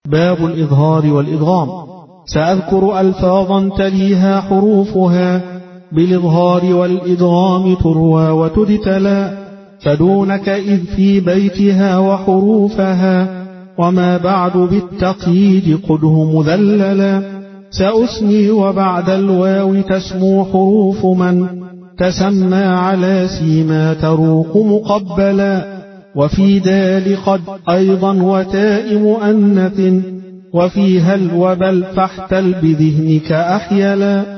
باب الإظهار والإدغام. سأذكر ألفاظا تليها حروفها بالإظهار والإدغام تروى وتجتلى، فدونك إذ في بيتها وحروفها، وما بعد بالتقييد قده مذللا. سأسني وبعد الواو تسمو حروف من تسمى على سيما تروق مقبلا، وفي دال قد أيضا وتاء مؤنث، وفي هل وبل فاحتل بذهنك أحيلا.